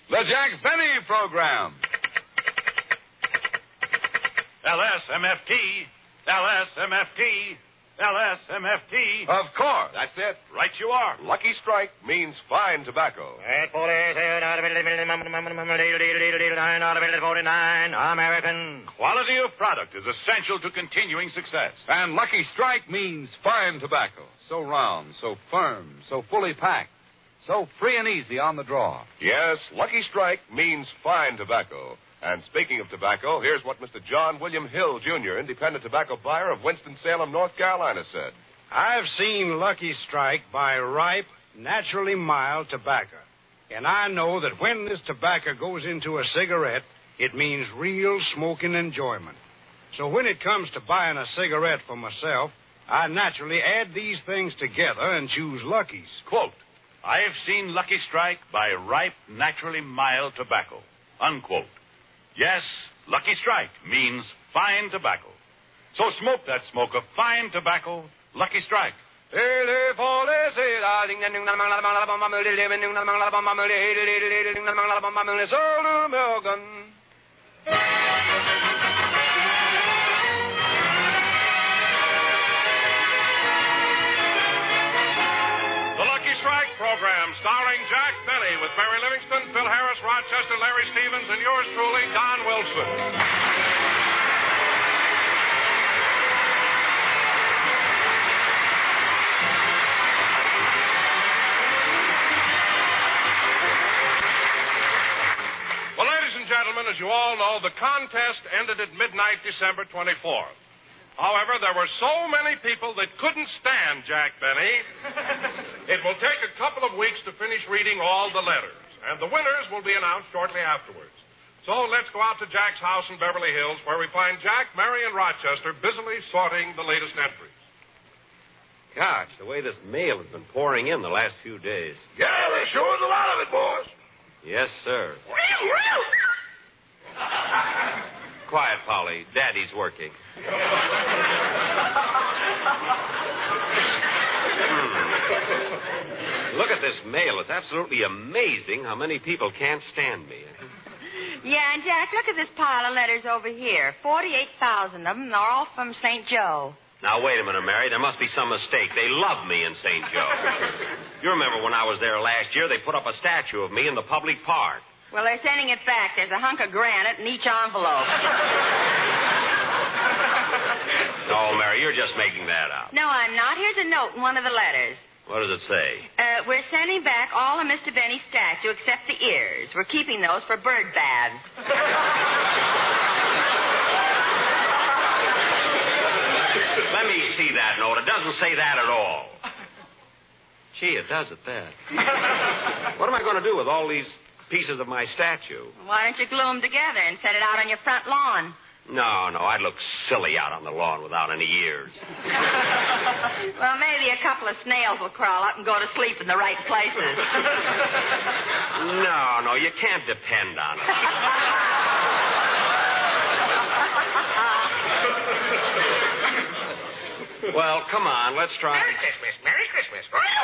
The Jack Benny Program. LSMFT, LSMFT, LSMFT. Of course. That's it. Right you are. Lucky Strike means fine tobacco. American. Quality of product is essential to continuing success. And Lucky Strike means fine tobacco. So round, so firm, so fully packed, so free and easy on the draw. Yes, Lucky Strike means fine tobacco. And speaking of tobacco, here's what Mr. John William Hill, Jr., independent tobacco buyer of Winston-Salem, North Carolina, said. I've seen Lucky Strike buy ripe, naturally mild tobacco. And I know that when this tobacco goes into a cigarette, it means real smoking enjoyment. So when it comes to buying a cigarette for myself, I naturally add these things together and choose Lucky's. Quote, I have seen Lucky Strike buy ripe, naturally mild tobacco. Unquote. Yes, Lucky Strike means fine tobacco. So smoke that smoke of fine tobacco, Lucky Strike. Program starring Jack Benny with Mary Livingston, Phil Harris, Rochester, Larry Stevens, and yours truly, Don Wilson. Well, ladies and gentlemen, as you all know, the contest ended at midnight December 24th. However, there were so many people that couldn't stand Jack Benny. It will take a couple of weeks to finish reading all the letters, and the winners will be announced shortly afterwards. So let's go out to Jack's house in Beverly Hills, where we find Jack, Mary, and Rochester busily sorting the latest entries. Gosh, the way this mail has been pouring in the last few days. Yeah, there sure is a lot of it, boys. Yes, sir. Quiet, Polly. Daddy's working. Look at this mail. It's absolutely amazing how many people can't stand me. Yeah, and Jack, look at this pile of letters over here. 48,000 of them. They're all from St. Joe. Now, wait a minute, Mary. There must be some mistake. They love me in St. Joe. You remember when I was there last year, they put up a statue of me in the public park. Well, they're sending it back. There's a hunk of granite in each envelope. No, Mary, you're just making that up. No, I'm not. Here's a note in one of the letters. What does it say? We're sending back all of Mr. Benny's statue except the ears. We're keeping those for bird baths. Let me see that note. It doesn't say that at all. Gee, it does at that. What am I going to do with all these pieces of my statue? Why don't you glue them together and set it out on your front lawn? No, I'd look silly out on the lawn without any ears. Well, maybe a couple of snails will crawl up and go to sleep in the right places. No, you can't depend on it. Well, come on, let's try. Merry Christmas, Merry Christmas.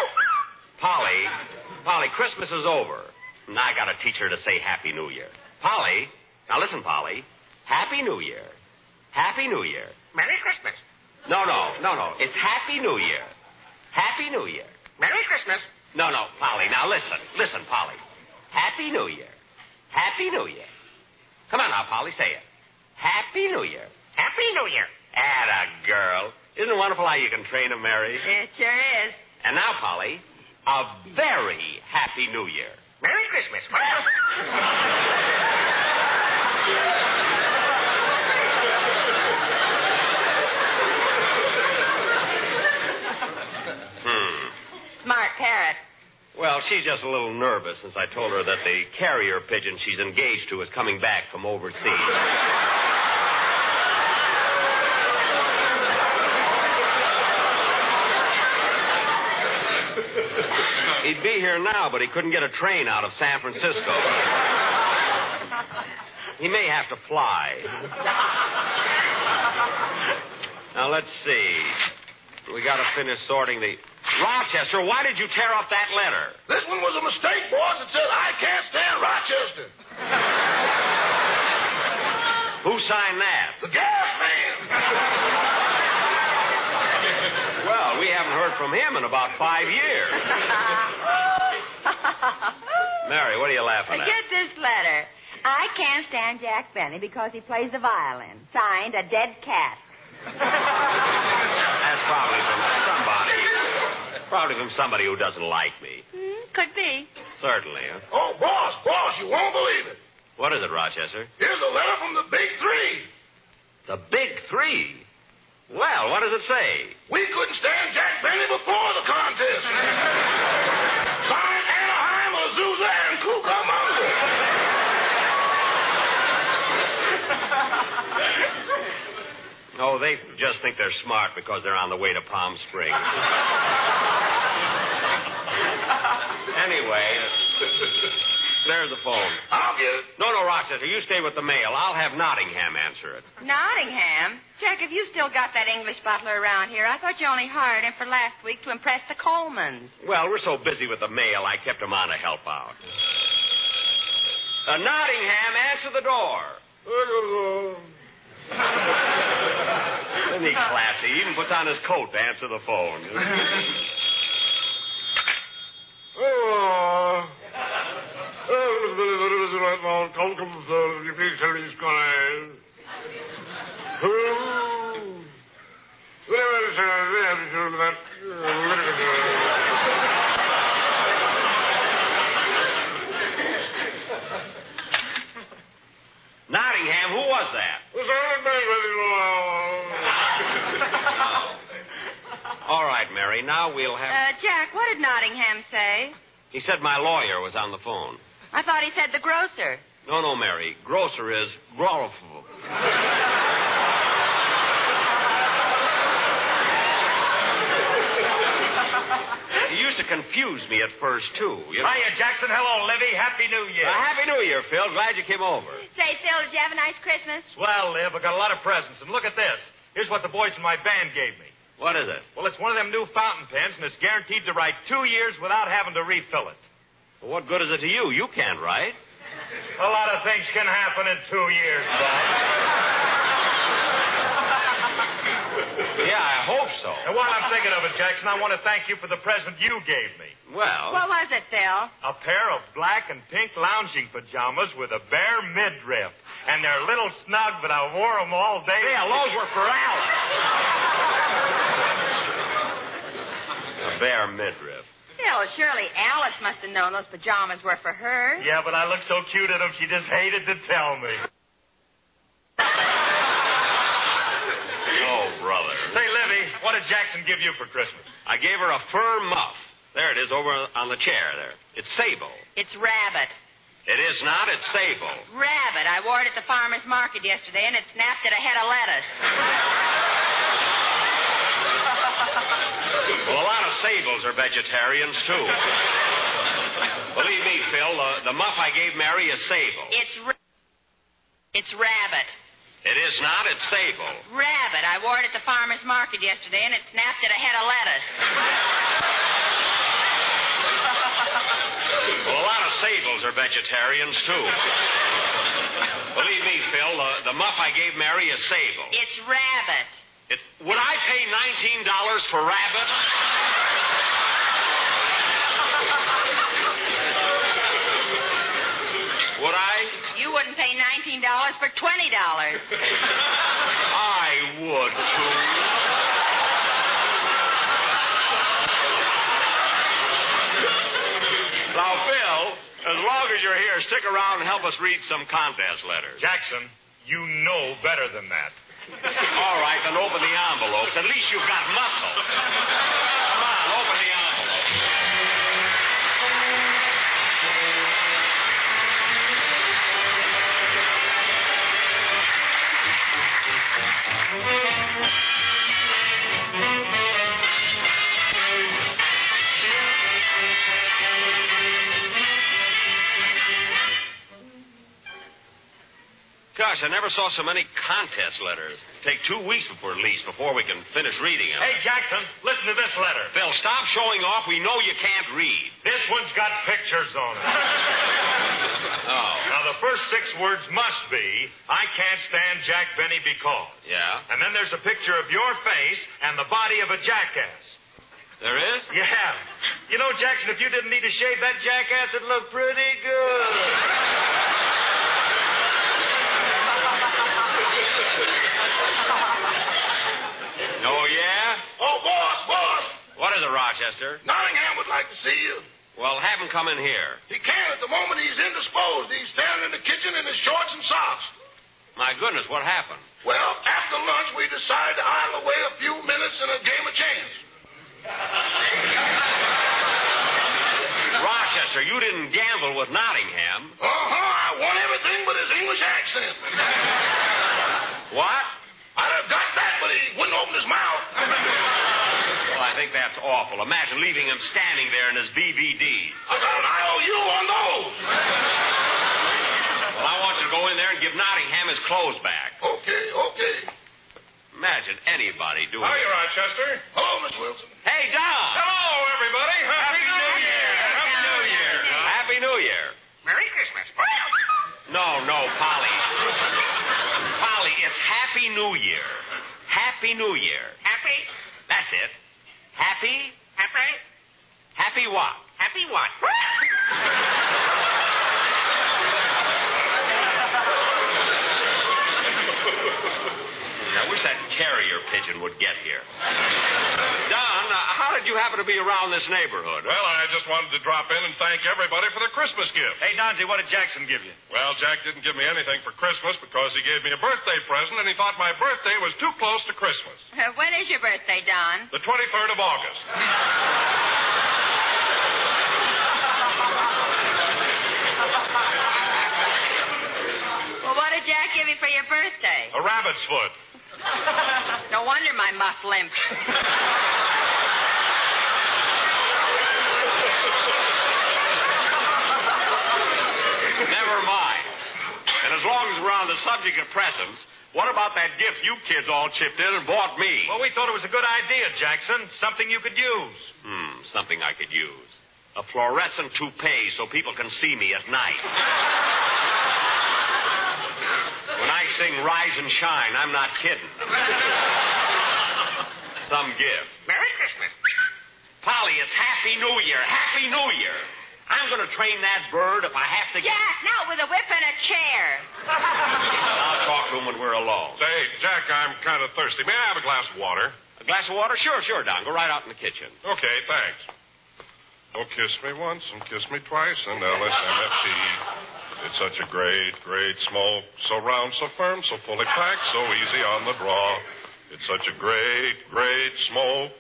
Polly, Christmas is over. And I got to teach her to say Happy New Year. Polly, now listen, Polly. Happy New Year. Happy New Year. Merry Christmas. No. It's Happy New Year. Happy New Year. Merry Christmas. No, Polly. Now listen. Listen, Polly. Happy New Year. Happy New Year. Come on now, Polly. Say it. Happy New Year. Happy New Year. Atta girl. Isn't it wonderful how you can train them, Mary? It sure is. And now, Polly, a very Happy New Year. Merry Christmas. Smart parrot. Well, she's just a little nervous since I told her that the carrier pigeon she's engaged to is coming back from overseas. He'd be here now, but he couldn't get a train out of San Francisco. He may have to fly. Now, let's see. We got to finish sorting the... Rochester, why did you tear up that letter? This one was a mistake, boss. It said, I can't stand Rochester. from him in about 5 years. Mary, what are you laughing at? Get this letter. I can't stand Jack Benny because he plays the violin. Signed, a dead cat. That's probably from somebody. Probably from somebody who doesn't like me. Could be. Certainly. Huh? Oh, boss, you won't believe it. What is it, Rochester? Here's a letter from the Big Three. The Big Three? Well, what does it say? We couldn't stand Jack Benny before the contest. Signed Anaheim, Azusa, and Cucamonga. Oh, they just think they're smart because they're on the way to Palm Springs. Anyway, there's the phone. I'll get it. No, Rochester, you stay with the mail. I'll have Nottingham answer it. Nottingham? Jack, have you still got that English butler around here? I thought you only hired him for last week to impress the Colemans. Well, we're so busy with the mail, I kept him on to help out. Nottingham, answer the door. Isn't he classy? He even puts on his coat to answer the phone. Nottingham, who was that? All right, Mary, now we'll have... Jack, what did Nottingham say? He said my lawyer was on the phone. I thought he said the grocer. No, Mary. Grocer is growful. He used to confuse me at first, too. You know? Hiya, Jackson. Hello, Livy. Happy New Year. Happy New Year, Phil. Glad you came over. Say, Phil, did you have a nice Christmas? Well, Liv, I got a lot of presents. And look at this. Here's what the boys in my band gave me. What is it? Well, it's one of them new fountain pens, and it's guaranteed to write 2 years without having to refill it. Well, what good is it to you? You can't write. A lot of things can happen in 2 years, Bob. Yeah, I hope so. And while I'm thinking of it, Jackson, I want to thank you for the present you gave me. Well... What was it, Phil? A pair of black and pink lounging pajamas with a bare midriff. And they're a little snug, but I wore them all day. Yeah, those were for Alice. A bare midriff. Phil, surely Alice must have known those pajamas were for her. Yeah, but I looked so cute in them, she just hated to tell me. Oh, brother. Say, Livy, what did Jackson give you for Christmas? I gave her a fur muff. There it is over on the chair there. It's sable. It's rabbit. It is not. It's sable. Rabbit. I wore it at the farmer's market yesterday, and it snapped at a head of lettuce. Well, a lot of sables are vegetarians, too. Believe me, Phil, the muff I gave Mary is sable. It's rabbit. It is not. It's sable. Rabbit. I wore it at the farmer's market yesterday, and it snapped at a head of lettuce. Well, a lot of sables are vegetarians, too. Believe me, Phil, the muff I gave Mary is sable. It's rabbit. Would I pay $19 for rabbit? Would I? You wouldn't pay $19 for $20. I would, too. Now, Phil, as long as you're here, stick around and help us read some contest letters. Jackson, you know better than that. All right, then open the envelopes. At least you've got muscle. Come on, open the envelopes. Gosh, I never saw so many contest letters. Take 2 weeks before we can finish reading them. Hey, Jackson, listen to this letter. Phil, stop showing off. We know you can't read. This one's got pictures on it. Oh. Now, the first 6 words must be, I can't stand Jack Benny because. Yeah? And then there's a picture of your face and the body of a jackass. There is? Yeah. You know, Jackson, if you didn't need to shave that jackass, it'd look pretty good. Oh, yeah? Oh, boss. What is it, Rochester? Nottingham would like to see you. Well, have him come in here. He can't at the moment. He's indisposed. He's standing in the kitchen in his shorts and socks. My goodness, what happened? Well, after lunch, we decided to idle away a few minutes in a game of chance. Rochester, you didn't gamble with Nottingham. I won everything but his English accent. What? I'd have got that, but he wouldn't open his mouth. Well, I think that's awful. Imagine leaving him standing there in his BVDs. I got an IOU on those. Well, I want you to go in there and give Nottingham his clothes back. Okay. Imagine anybody doing Hiya, it. Rochester. Hello, Miss Wilson. Hey, Don! Hello, everybody. Happy New Year. Happy New Year. Happy New Year. Merry Christmas. No, Polly. Polly, it's Happy New Year. Happy New Year. Happy? That's it. Happy? Happy? Happy what? Happy what? I wish that carrier pigeon would get here. Don, how did you happen to be around this neighborhood? Well, I just wanted to drop in and thank everybody for their Christmas gift. Hey, Donzie, what did Jackson give you? Well, Jack didn't give me anything for Christmas because he gave me a birthday present, and he thought my birthday was too close to Christmas. When is your birthday, Don? The 23rd of August. Well, what did Jack give you for your birthday? A rabbit's foot. No wonder my muff limps. Never mind. And as long as we're on the subject of presents, what about that gift you kids all chipped in and bought me? Well, we thought it was a good idea, Jackson. Something you could use. Something I could use. A fluorescent toupee so people can see me at night. When I sing Rise and Shine, I'm not kidding. Some gift. Merry Christmas. Polly, it's Happy New Year. Happy New Year. I'm going to train that bird if I have to get... Jack, now with a whip and a chair. I'll talk to him when we're alone. Say, Jack, I'm kind of thirsty. May I have a glass of water? A glass of water? Sure, Don. Go right out in the kitchen. Okay, thanks. Oh, kiss me once and kiss me twice and LSMFT. It's such a great smoke. So round, so firm, so fully packed, so easy on the draw. It's such a great smoke.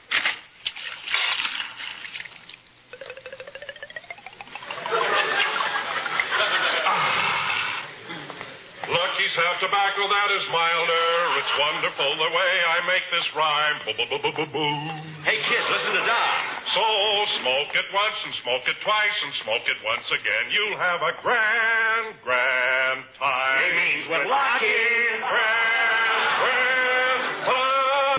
Lucky's have tobacco that is milder. It's wonderful the way I make this rhyme. Boo-boo-boo-boo-boo. Hey, kids, listen to Don. So smoke it once and smoke it twice and smoke it once again. You'll have a grand time. He means with Lucky. Grand time.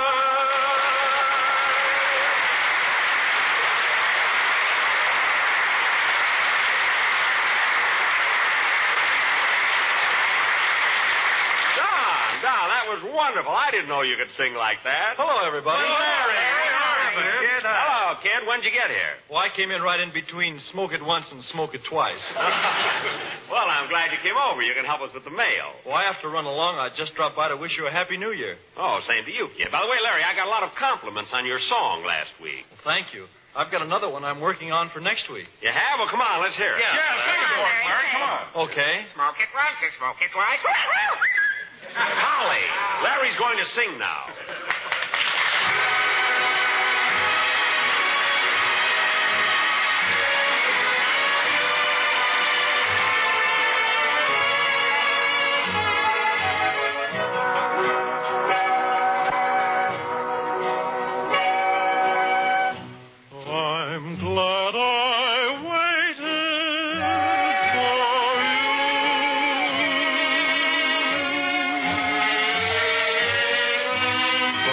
Don, that was wonderful. I didn't know you could sing like that. Hello, everybody. Larry. Kid. Hello, kid. When'd you get here? Well, I came in right in between smoke it once and smoke it twice. Well, I'm glad you came over. You can help us with the mail. Well, I have to run along. I just dropped by to wish you a Happy New Year. Oh, same to you, kid. By the way, Larry, I got a lot of compliments on your song last week. Well, thank you. I've got another one I'm working on for next week. You have? Well, come on. Let's hear it. Yeah, sing it for us, Larry. Come on. Okay. Smoke it once and smoke it twice. Holly, Larry's going to sing now. I'm glad I waited for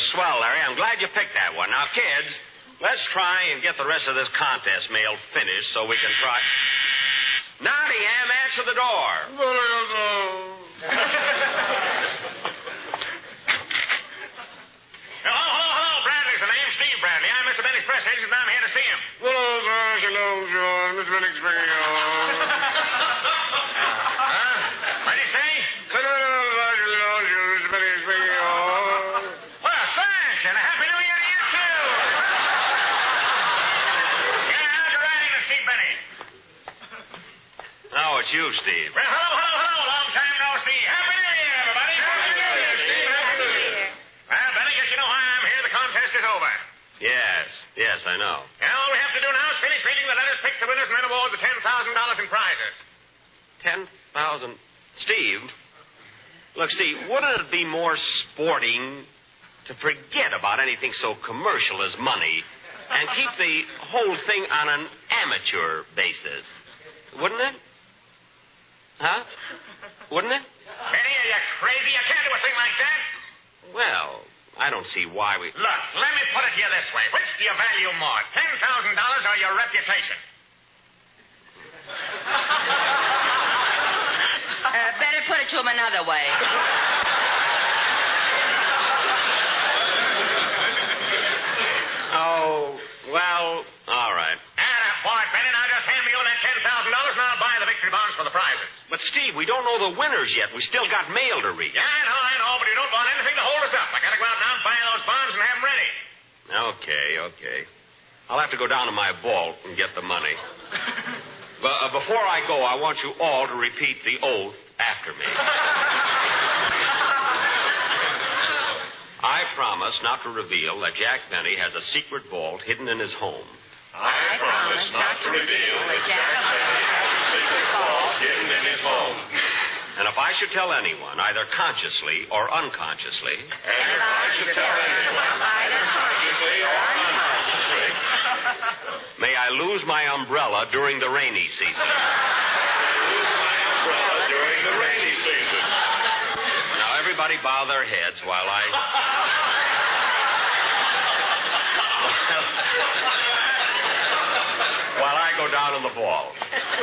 swell, Larry. I'm glad you picked that one. Now, kids, let's try and get the rest of this contest mail finished so we can try. Nottingham, answer the door. Hello, Bradley's the name. Steve Bradley. I'm Mr. Benny's press agent, and I'm here to see him. Hello, John. Mr. Benny speaking. What did he say? Mr. Benny speaking. Well, thanks, and a Happy New Year to you, too. Yeah, how's your writing, Steve Benny? Oh, it's you, Steve. Well, hello. Long time no see. Happy New Year, everybody. Happy New Year, Steve. Happy New Year. Well, Benny, guess you know why I'm here. The contest is over. Yes, I know. And all we have to do now is finish reading the letters, pick the winners, and then award the $10,000 in prizes. 10,000? Steve? Look, Steve, wouldn't it be more sporting to forget about anything so commercial as money and keep the whole thing on an amateur basis? Wouldn't it? Huh? Wouldn't it? Benny, are you crazy? You can't do a thing like that. Well, I don't see why we... Look, let me put it to you this way. Which do you value more, $10,000 or your reputation? Better put it to him another way. Oh, well, all right. Boy, Benny, now just hand me over that $10,000 and I'll buy the victory bonds for the prizes. But, Steve, we don't know the winners yet. We still got mail to read. Yeah, I know, but you don't want anything to hold us up. I gotta go out now and buy those bonds and have them ready. Okay. I'll have to go down to my vault and get the money. But before I go, I want you all to repeat the oath after me. I promise not to reveal that Jack Benny has a secret vault hidden in his home. I promise not to reveal that Jack Benny has a secret vault hidden in his home. And if I should tell anyone, either consciously or unconsciously... may I lose my umbrella during the rainy season. Now, everybody bow their heads while I... while I go down in the vault.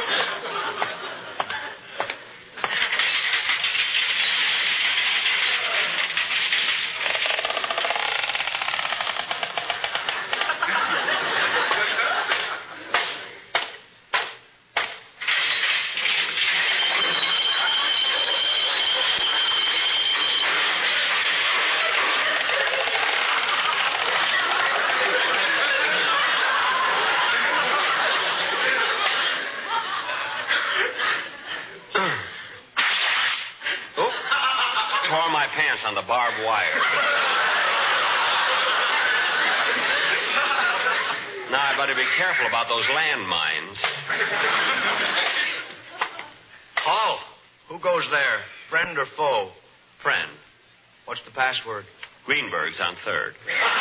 Tore my pants on the barbed wire. Now, I better be careful about those landmines. Oh, who goes there? Friend or foe? Friend. What's the password? Greenberg's on 3rd.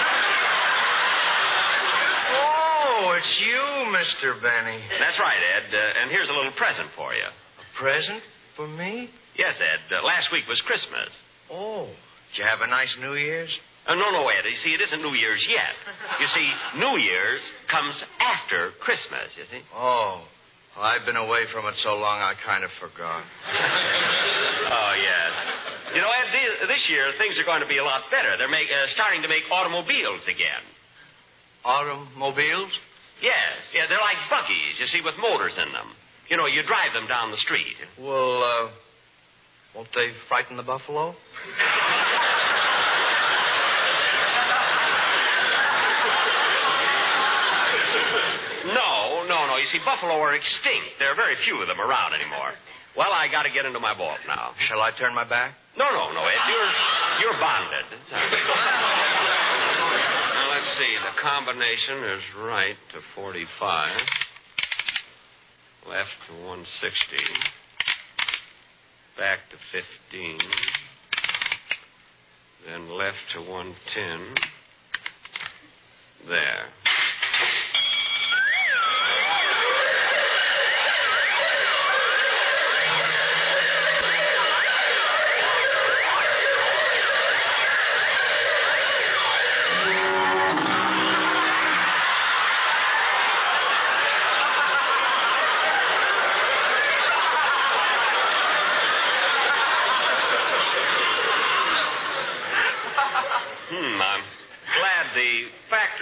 Oh, it's you, Mr. Benny. That's right, Ed. And here's a little present for you. A present for me? Yes, Ed. Last week was Christmas. Oh, did you have a nice New Year's? No, Ed. You see, it isn't New Year's yet. You see, New Year's comes after Christmas, you see. Oh, well, I've been away from it so long I kind of forgot. Oh, yes. You know, Ed, this year things are going to be a lot better. They're starting to make automobiles again. Automobiles? Yes. Yeah, they're like buggies, you see, with motors in them. You know, you drive them down the street. Well, won't they frighten the buffalo? No. You see, buffalo are extinct. There are very few of them around anymore. Well, I got to get into my vault now. Shall I turn my back? No, Ed. You're bonded. Now, let's see. The combination is right to 45. Left to 160. Back to 15. Then left to 110. There.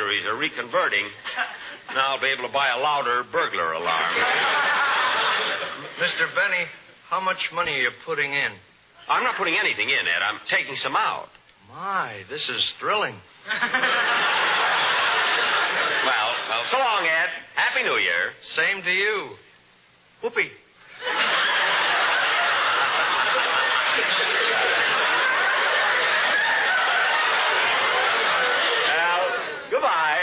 batteries are reconverting. Now I'll be able to buy a louder burglar alarm. Mr. Benny, how much money are you putting in? I'm not putting anything in, Ed. I'm taking some out. My, this is thrilling. Well, so long, Ed. Happy New Year. Same to you. Whoopee. Well, goodbye.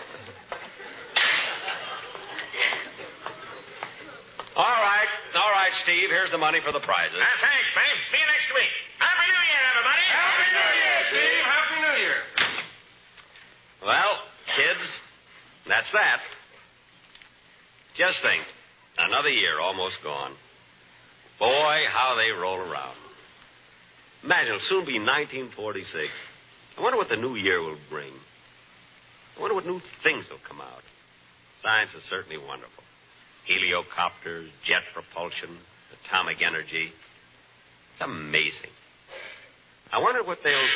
All right, Steve. Here's the money for the prizes. Thanks, Benny. See you next week. Happy New Year, everybody. Happy New Year, Steve. Happy New Year. Well, kids, that's that. Just think, another year almost gone. Boy, how they roll around. Imagine, it'll soon be 1946. I wonder what the new year will bring. I wonder what new things will come out. Science is certainly wonderful. Heliocopters, jet propulsion, atomic energy. It's amazing. I wonder what they'll...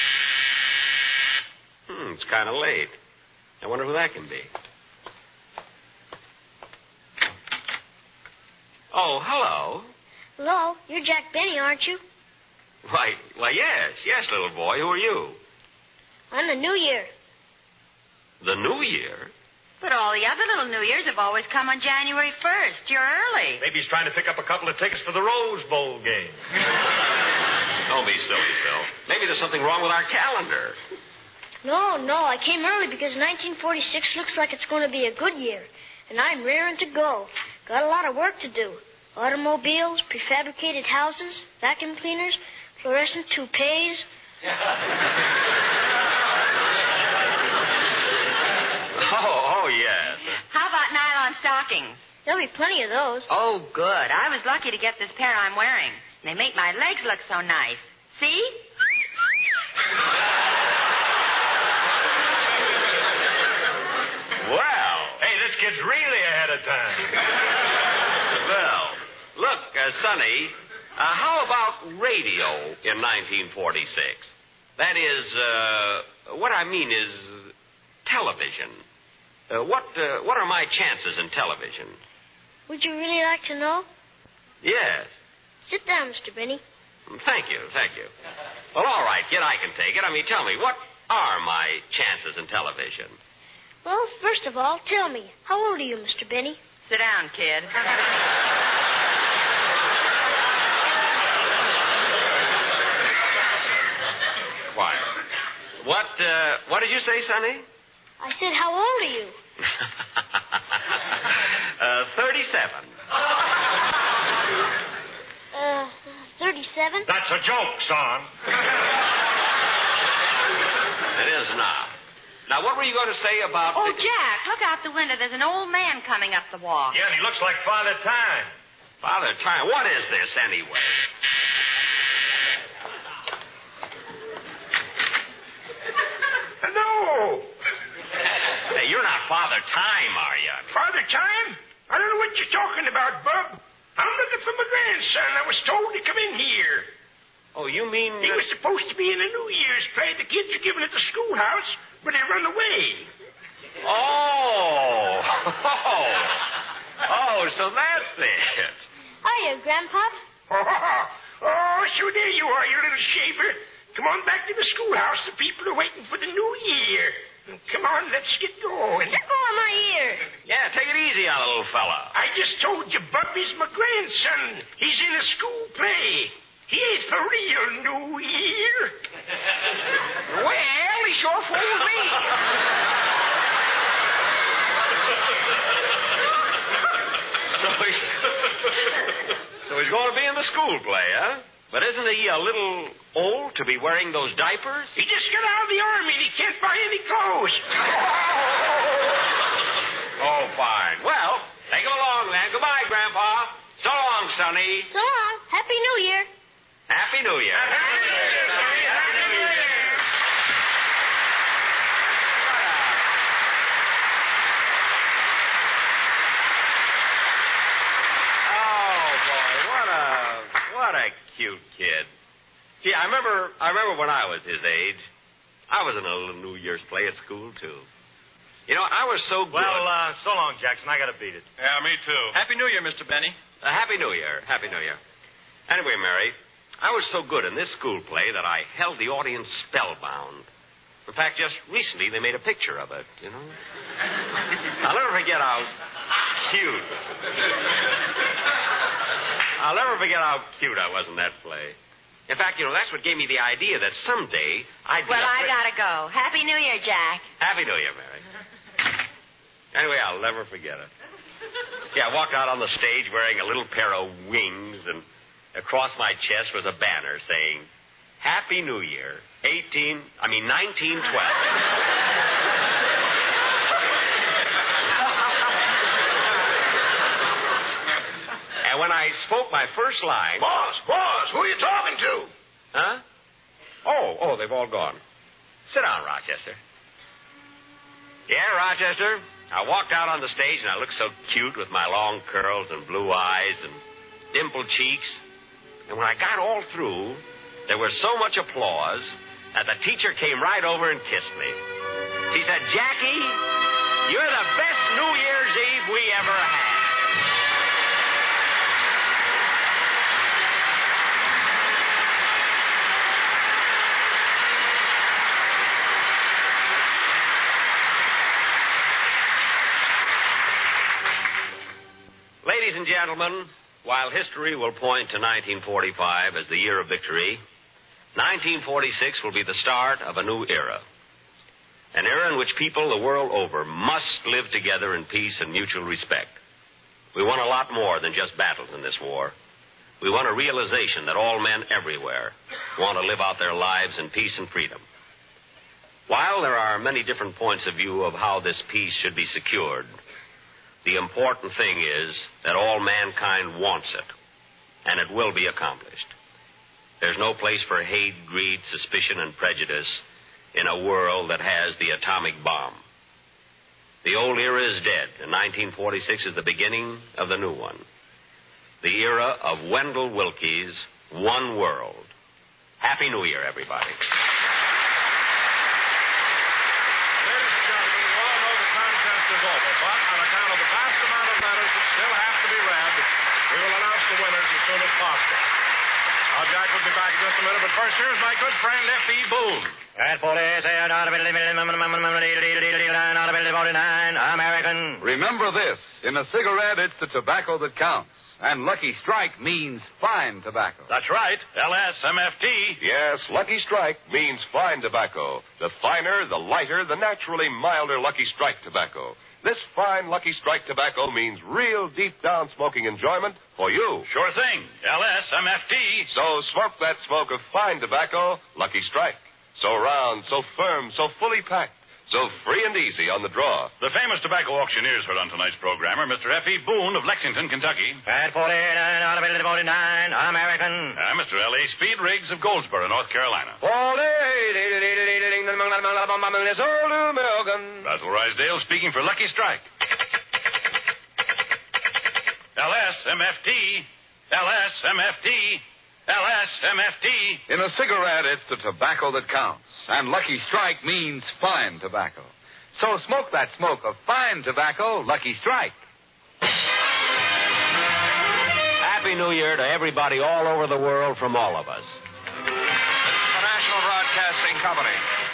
it's kind of late. I wonder who that can be. Oh, hello. Hello, you're Jack Benny, aren't you? Why, yes, little boy. Who are you? I'm the New Year. The New Year? But all the other little New Years have always come on January 1st. You're early. Maybe he's trying to pick up a couple of tickets for the Rose Bowl game. Don't be silly, Phil. Maybe there's something wrong with our calendar. No, I came early because 1946 looks like it's going to be a good year. And I'm raring to go. Got a lot of work to do. Automobiles, prefabricated houses, vacuum cleaners, fluorescent toupees. Oh, yes. How about nylon stockings? There'll be plenty of those. Oh, good. I was lucky to get this pair I'm wearing. They make my legs look so nice. See? Well. Hey, this kid's really ahead of time. Well, look, Sonny, how about radio in 1946? That is, what I mean is television. What are my chances in television? Would you really like to know? Yes. Sit down, Mr. Benny. Thank you. Well, all right, kid, I can take it. I mean, tell me, what are my chances in television? Well, first of all, tell me, how old are you, Mr. Benny? Sit down, kid. Quiet. What did you say, Sonny? I said, how old are you? 37. 37? That's a joke, son. It is not. Now, what were you going to say about... Oh, Jack, look out the window. There's an old man coming up the walk. Yeah, and he looks like Father Time. Father Time? What is this, anyway? Hello. Hey, you're not Father Time, are you? Father Time? I don't know what you're talking about, Bub. I'm looking for my grandson. I was told to come in here. Oh, you mean... He was supposed to be in a New Year's play the kids are giving at the schoolhouse, but he run away. Oh, so that's it. Hiya, Grandpa. Oh, so there you are, you little shaver. Come on back to the schoolhouse. The people are waiting for the New Year. Come on, let's get going. Let go of my ear. Yeah, take it easy on the little fella. I just told you, Bub is my grandson. He's in a school play. He ain't for real New Year. Well, he sure fooled me. So he's going to be in the school play, huh? But isn't he a little old to be wearing those diapers? He just got out of the army and he can't buy any clothes. Oh, fine. Well, take him along then. Goodbye, Grandpa. So long, Sonny. So long. Happy New Year. Happy New Year. Happy New Year, Sonny. Happy New Year. What a cute kid. Gee, I remember when I was his age. I was in a little New Year's play at school, too. You know, I was so good. Well, so long, Jackson. I got to beat it. Yeah, me too. Happy New Year, Mr. Benny. Happy New Year. Happy New Year. Anyway, Mary, I was so good in this school play that I held the audience spellbound. In fact, just recently they made a picture of it, you know. I'll never forget how cute. I'll never forget how cute I was in that play. In fact, you know, that's what gave me the idea that someday I'd be Well, I gotta go. Happy New Year, Jack. Happy New Year, Mary. Anyway, I'll never forget it. Yeah, I walked out on the stage wearing a little pair of wings, and across my chest was a banner saying, Happy New Year, 1912. And when I spoke my first line... Boss, who are you talking to? Huh? Oh, they've all gone. Sit down, Rochester. Yeah, Rochester. I walked out on the stage and I looked so cute with my long curls and blue eyes and dimpled cheeks. And when I got all through, there was so much applause that the teacher came right over and kissed me. She said, Jackie, you're the best New Year's Eve we ever had. Ladies and gentlemen, while history will point to 1945 as the year of victory, 1946 will be the start of a new era. An era in which people the world over must live together in peace and mutual respect. We want a lot more than just battles in this war. We want a realization that all men everywhere want to live out their lives in peace and freedom. While there are many different points of view of how this peace should be secured, the important thing is that all mankind wants it, and it will be accomplished. There's no place for hate, greed, suspicion, and prejudice in a world that has the atomic bomb. The old era is dead, and 1946 is the beginning of the new one. The era of Wendell Willkie's One World. Happy New Year, everybody. Is over, but on account of the vast amount of letters that still have to be read, we will announce the winners as soon as possible. Now, Jack will be back in just a minute, but first, here's my good friend, F.E. Boone. At 49, American. Remember this. In a cigarette, it's the tobacco that counts. And Lucky Strike means fine tobacco. That's right. LSMFT. Yes, Lucky Strike means fine tobacco. The finer, the lighter, the naturally milder Lucky Strike tobacco. This fine Lucky Strike tobacco means real deep-down smoking enjoyment for you. Sure thing. LSMFT. So smoke that smoke of fine tobacco, Lucky Strike. So round, so firm, so fully packed, so free and easy on the draw. The famous tobacco auctioneers heard on tonight's program are Mr. F.E. Boone of Lexington, Kentucky. At 49, American. And Mr. L.A. Speed Riggs of Goldsboro, North Carolina. Basil Rysdale speaking for Lucky Strike. LSMFT. LSMFT. LSMFT. In a cigarette, it's the tobacco that counts. And Lucky Strike means fine tobacco. So smoke that smoke of fine tobacco, Lucky Strike. Happy New Year to everybody all over the world from all of us. This is the National Broadcasting Company.